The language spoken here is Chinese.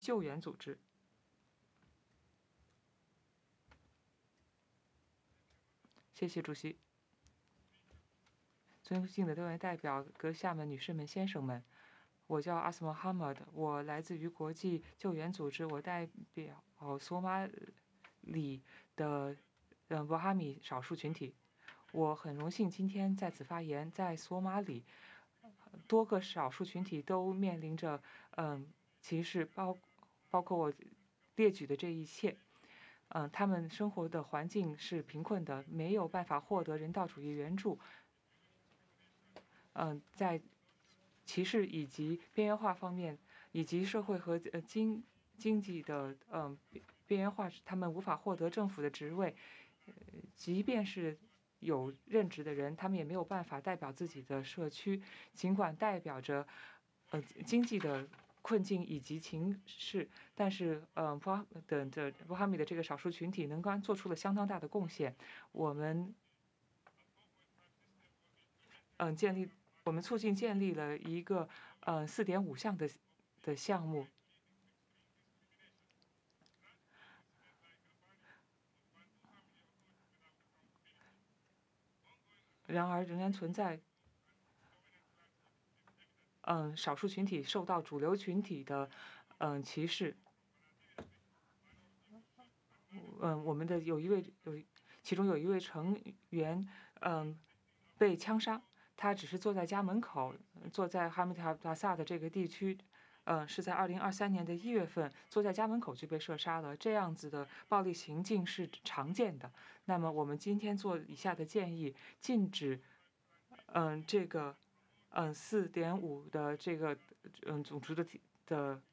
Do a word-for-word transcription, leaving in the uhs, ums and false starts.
救援组织。谢谢主席。尊敬的多位代表、阁下们、女士们、先生们，我叫阿斯莫哈默德，我来自于国际救援组织，我代表索马里的呃博哈米少数群体。我很荣幸今天在此发言。在索马里，多个少数群体都面临着嗯歧视，包包括我列举的这一切。嗯，他们生活的环境是贫困的，没有办法获得人道主义援助。嗯，在歧视以及边缘化方面，以及社会和呃经经济的嗯边缘化，他们无法获得政府的职位，即便是有任职的人，他们也没有办法代表自己的社区，尽管代表着呃经济的困境以及情势，但是嗯布哈的的布哈米的这个少数群体能刚做出了相当大的贡献。我们嗯建立。我们促进建立了一个呃四点五项的的项目。然而仍然存在嗯少数群体受到主流群体的嗯歧视。嗯，我们的有一位有其中有一位成员嗯被枪杀，他只是坐在家门口，坐在哈密塔达萨的这个地区。嗯，是在二零二三年的一月份，坐在家门口就被射杀了。这样子的暴力行径是常见的。那么我们今天做以下的建议：禁止嗯这个嗯四点五的这个嗯种族的的